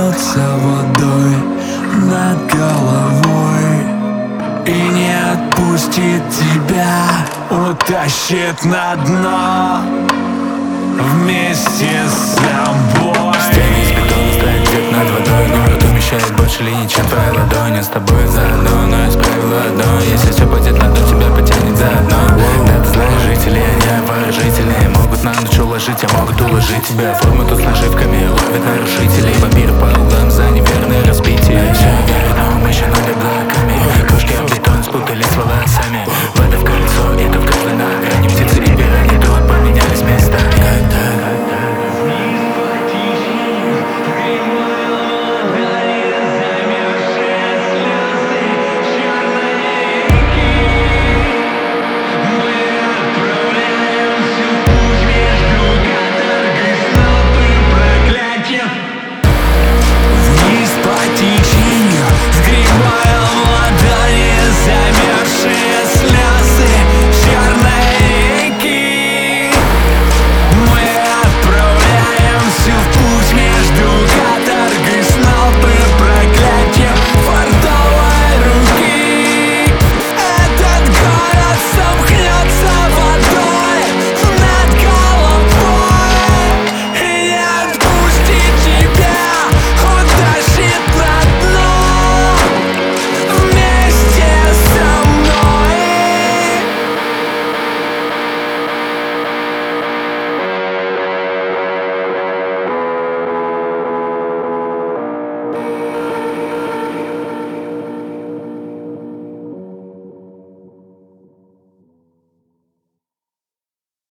зальется водой над головой и не отпустит тебя, утащит на дно вместе с собой. Стены из бетона стоит свет над водой. Город умещает больше линий, чем твоя ладонь. Я с тобой заодно, но я правило одно: если все пойдет на дно, тебя потянет заодно. Да, ты знаешь, жители, они обворожительные, могут на ночь уложить, а могут уложить тебя. Форму тут с нашивками ловят нарушителей. Вампир пал